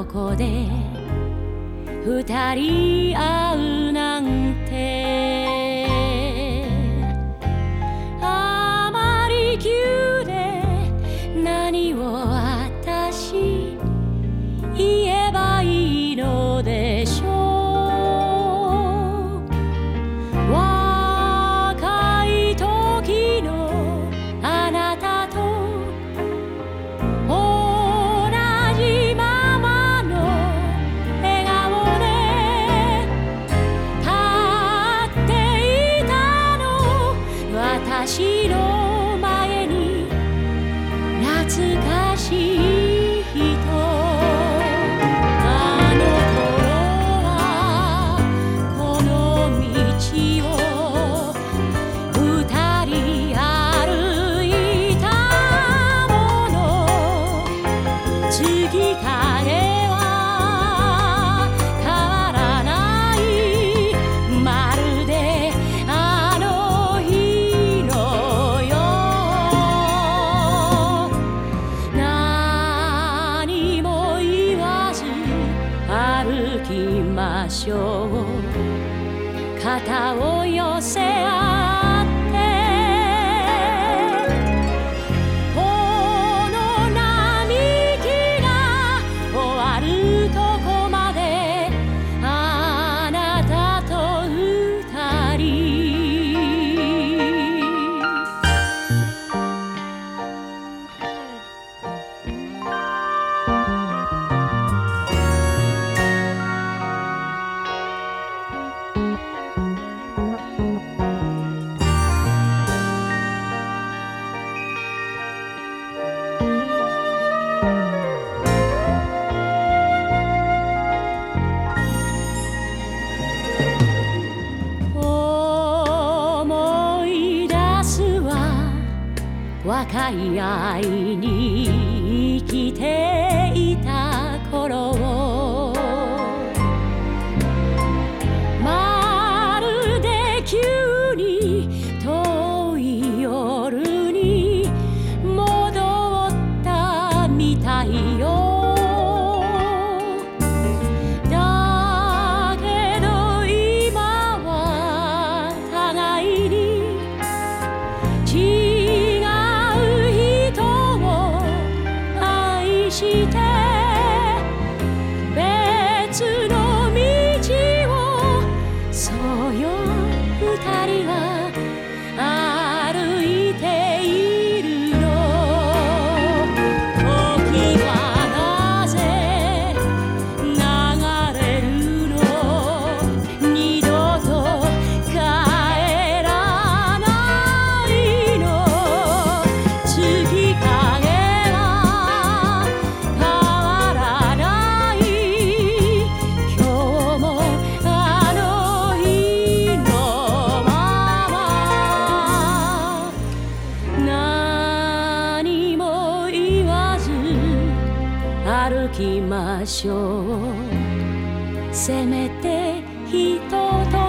ここで二人会うなんてあまり急で何を私言えばいいのでしょう。若い時のあなたと同じままの笑顔で立っていたの。私の前に懐かしい人、あの頃はこの道を二人歩いたもの。月影は変わらない、まるであの日のよう。何も言わず歩きましょう。肩を寄せ合ってこの並木が終わるとこまであなたと二人。思い出すわ、若い愛に生きていた頃を。まるで急に遠い夜に戻ったみたいよ。だけど今は互いに違う人を愛して別の道を、そうよ二人は歩いているの。時はなぜ流れるの、二度と帰らないの。月影は変わらない、今日もあの日のまま。何も言わず歩きましょう。せめて人と